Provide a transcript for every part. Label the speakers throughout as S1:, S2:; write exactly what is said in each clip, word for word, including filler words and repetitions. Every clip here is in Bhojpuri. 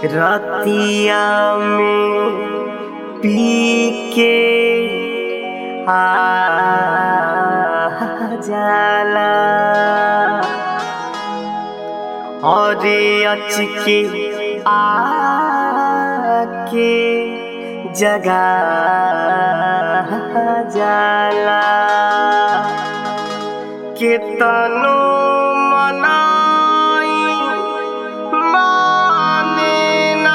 S1: रतिया में पी के आ जाला और अचके आके जगा जाला केतनो मनाई माने ना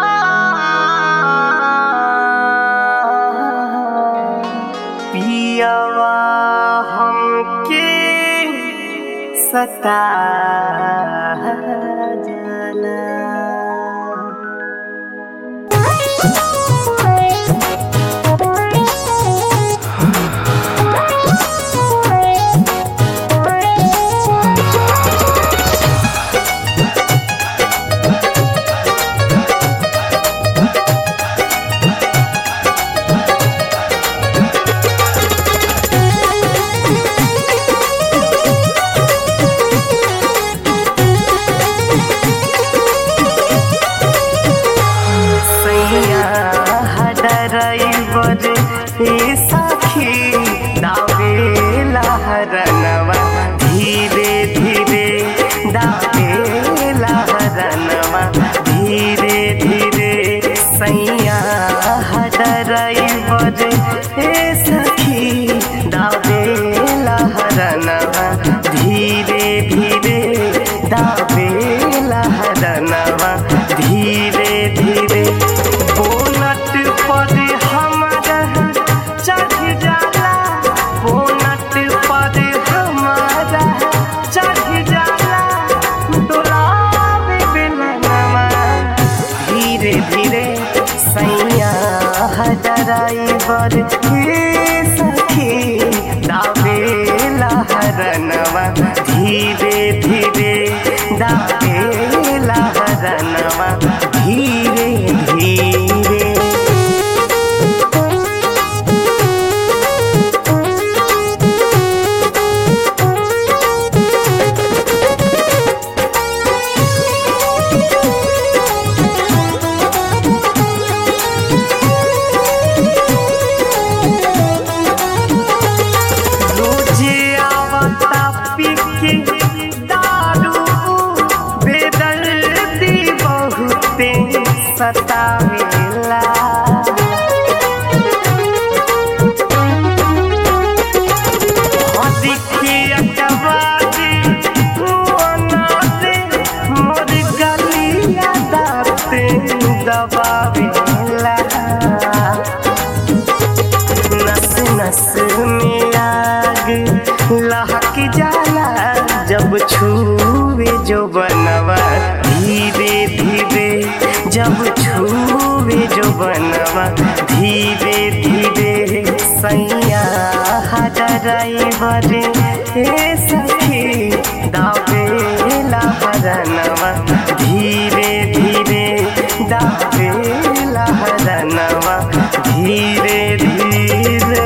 S1: पियवा हमके सता जाला। ड्राइवर ए सखी दावेला हरनवा धीरे धीरे दावेला हरनवा धीरे धीरे सैया ड्राइवर ए सखी दावेला हरनवा धीरे धीरे दावेला हरनवा धीरे धीरे बोनट पर हमारा चढ़ जाला बोनट पर हमारा चढ़ जाला डोलावे बेलनवा धीरे धीरे सैया ड्राइवर हे सखी दावेला हरनवा धीरे धीरे दावेला हरनवा धीरे धीरे। सतावेला देखिए कबादी मोर गलिया दाते दबावेला नस नस में आग लहक जाला जब छूवे जो बनवा धीरे धीरे जब छूवे जो बनवा धीरे धीरे सैया ड्राइवर ए सखी दावेला हरनवा धीरे धीरे दावेला हरनवा धीरे धीरे।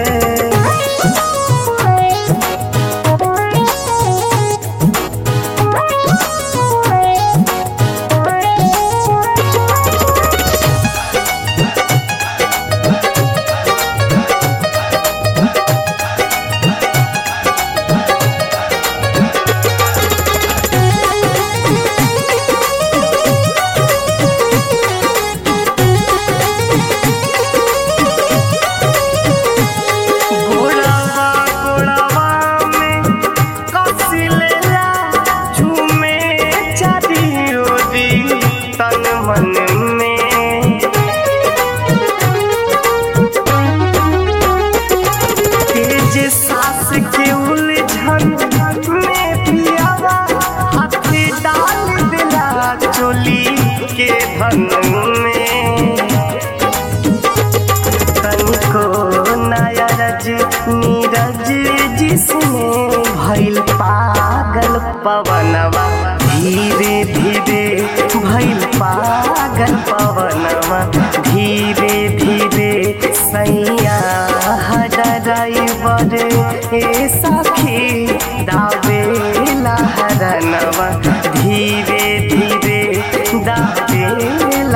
S1: के धन में तनिको नया रज नीरज जिसने भइल पागल पवनवा धीरे धीरे भइल पागल पवनवा धीरे धीरे सैया ड्राइवर ए सखी दावेला हरनवा धीरे धीरे दावेला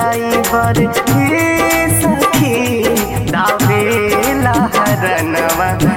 S1: ड्राइवर हे सखी दावेला हरनवा